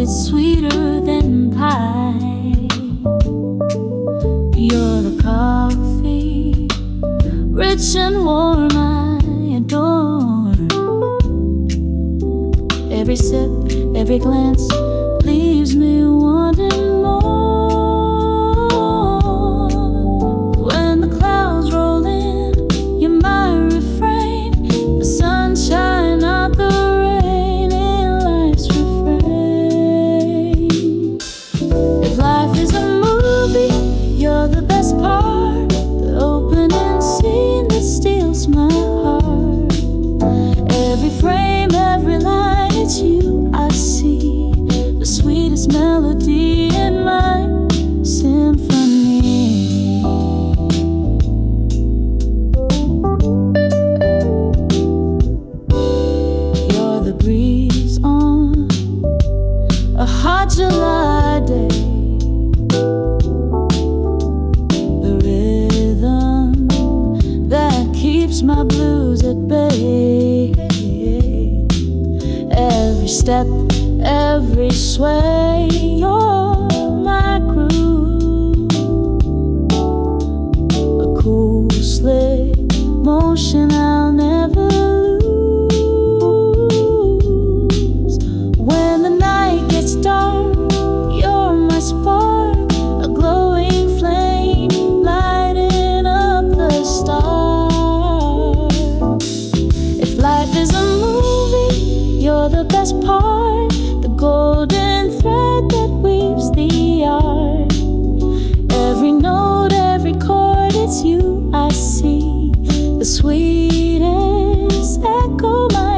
it's sweeter than pie. You're the coffee, rich and warm, I adore. Every sip, every glance leaves me wanting more. When the clouds roll in, you're my refrain, the sunshine, not the rain, in life's refrain. If life is a movie, you're the best part, the opening scene that steals my heart. Every frame, every line, it's you I see, the sweetest melody in my symphony. You're the breeze on a hot July day, the rhythm that keeps my blues at bay. Every step, every sway, you're my groove. A cool, slick motion I'll never lose. When the night gets dark, you're my spark, a glowing flame lighting up the stars. If life is a movie, you're the best part, the golden thread that weaves the art. Every note, every chord, it's you I see, the sweetest echo my